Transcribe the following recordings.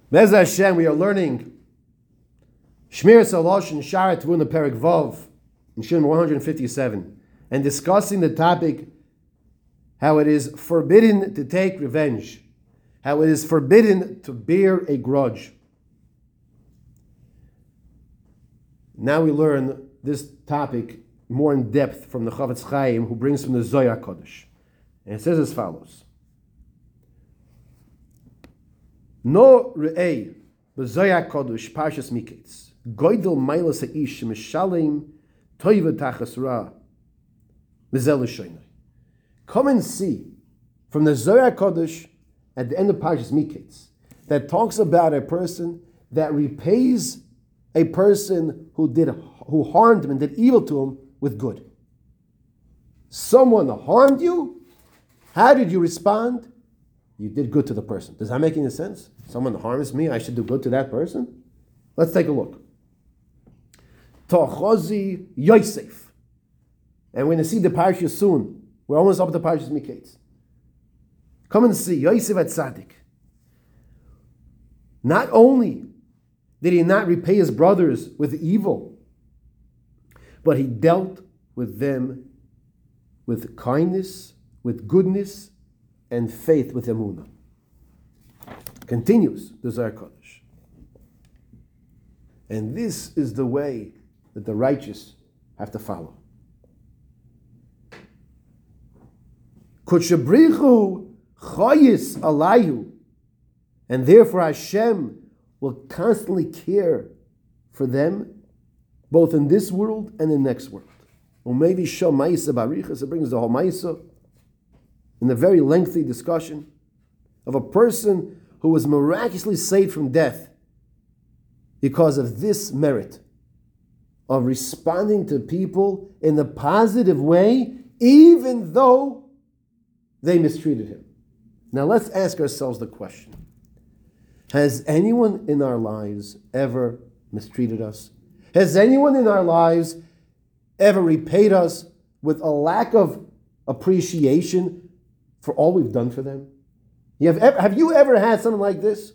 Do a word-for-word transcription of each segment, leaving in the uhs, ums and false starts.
Bez Hashem, we are learning Shmir Salosh and Sharat Tvun the Perek Vav in Shir one fifty-seven, and discussing the topic how it is forbidden to take revenge, how it is forbidden to bear a grudge. Now we learn this topic more in depth from the Chavetz Chaim, who brings from the Zohar Kodesh. And it says as follows: No re'ei b'Zohar Kodesh Parshas Miketz Goydel Mailas Ha'ish Mishalem Toiva Tachas Ra Mizel L'Shoinai. Come and see from the Zohar Kodesh at the end of Parshas Miketz that talks about a person that repays a person who did who harmed him and did evil to him with good. Someone harmed you. How did you respond? You did good to the person. Does that make any sense? Someone harms me, I should do good to that person? Let's take a look. Ta'chozi Yosef. And we're going to see the parsha soon. We're almost up to Parshas Miketz. Come and see Yosef at Tzaddik. Not only did he not repay his brothers with evil, but he dealt with them with kindness, with goodness, and faith with emunah. Continues the Zohar Kodesh. And this is the way that the righteous have to follow. Kutshabrichu chayis alayhu, and therefore Hashem will constantly care for them, both in this world and in the next world. Umevi shal ma'isa barichas, it brings the whole ma'isa in a very lengthy discussion of a person who was miraculously saved from death because of this merit of responding to people in a positive way, even though they mistreated him. Now let's ask ourselves the question: has anyone in our lives ever mistreated us? Has anyone in our lives ever repaid us with a lack of appreciation for all we've done for them? You have, ever, have you ever had something like this?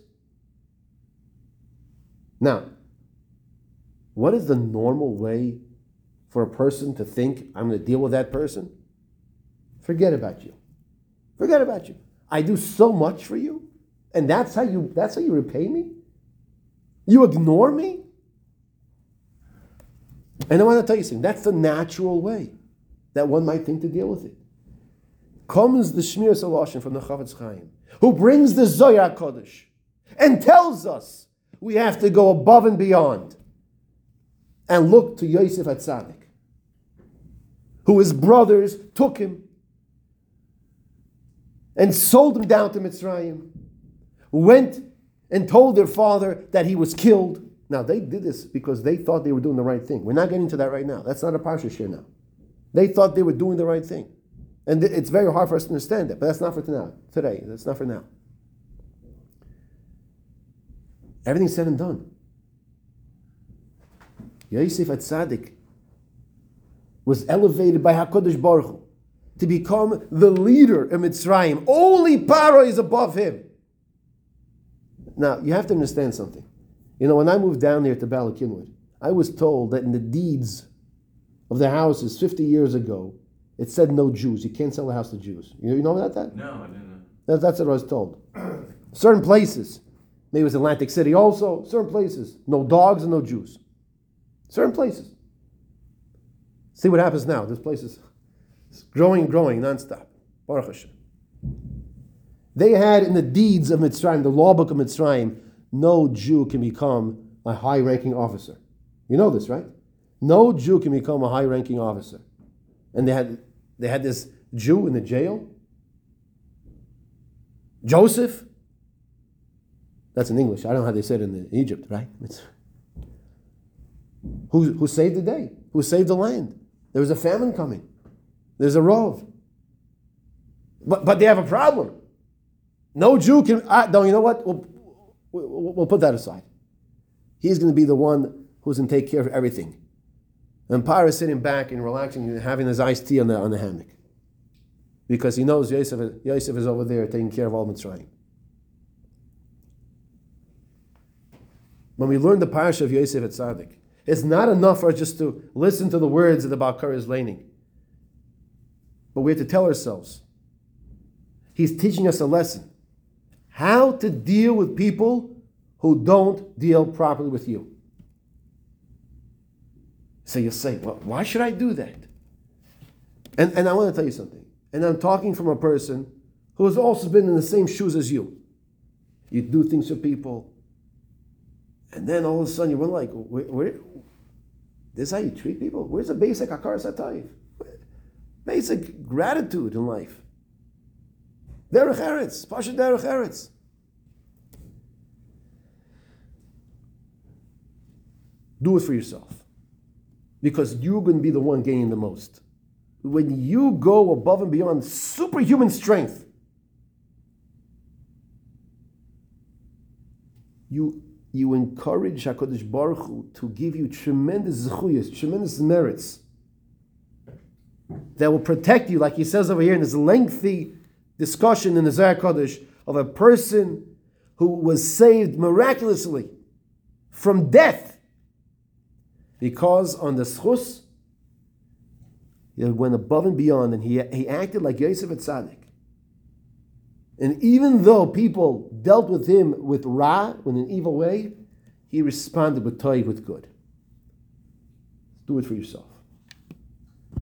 Now, what is the normal way for a person to think, I'm going to deal with that person? Forget about you. Forget about you. I do so much for you, and that's how you that's how you repay me? You ignore me? And I want to tell you something. That's the natural way that one might think to deal with it. Comes the Shmir Saloshin from the Chavetz Chaim, who brings the Zohar Kodesh and tells us we have to go above and beyond and look to Yosef at Tzaddik, who his brothers took him and sold him down to Mitzrayim, went and told their father that he was killed. Now, they did this because they thought they were doing the right thing. We're not getting to that right now. That's not a parsha here now. They thought they were doing the right thing. And it's very hard for us to understand that, but that's not for now. Today, that's not for now. Everything's said and done. Yosef at Tzaddik was elevated by HaKadosh Baruch Hu to become the leader in Mitzrayim. Only Paro is above him. Now, you have to understand something. You know, when I moved down there to Bala Cynwyd, I was told that in the deeds of the houses fifty years ago, it said no Jews. You can't sell a house to Jews. You, you know about that? No, I didn't know. That, that's what I was told. Certain places, maybe it was Atlantic City also, certain places, no dogs and no Jews. Certain places. See what happens now. This place is growing, growing, nonstop. Baruch Hashem. They had in the deeds of Mitzrayim, the law book of Mitzrayim, no Jew can become a high-ranking officer. You know this, right? No Jew can become a high-ranking officer. And they had they had this Jew in the jail, Joseph. That's in English. I don't know how they said it in Egypt, right? It's, who, who saved the day? Who saved the land? There was a famine coming. There's a rov. But but they have a problem. No Jew can... Uh, no, you know what? We'll, we'll, we'll put that aside. He's going to be the one who's going to take care of everything. And Paro is sitting back and relaxing and having his iced tea on the, on the hammock. Because he knows Yosef, Yosef is over there taking care of all Mitzrayim. when we learn the parasha of Yosef Atzadik, it's not enough for us just to listen to the words that the Baal Korah is laning. But we have to tell ourselves, he's teaching us a lesson. How to deal with people who don't deal properly with you. So you say, well, why should I do that? And, and I want to tell you something. And I'm talking from a person who has also been in the same shoes as you. You do things for people, and then all of a sudden you were like, where, where, this is how you treat people? Where's the basic hakaras hatayv? Basic gratitude in life. Derech eretz, pasha derech eretz. Do it for yourself, because you're going to be the one gaining the most. When you go above and beyond superhuman strength, you you encourage HaKadosh Baruch Hu to give you tremendous zechuyos, tremendous merits that will protect you, like he says over here in this lengthy discussion in the Zohar Kodesh of a person who was saved miraculously from death because on the schus he went above and beyond, and he, he acted like Yosef Atzadik. And even though people dealt with him with ra, in an evil way, he responded with toiv, with good. Do it for yourself.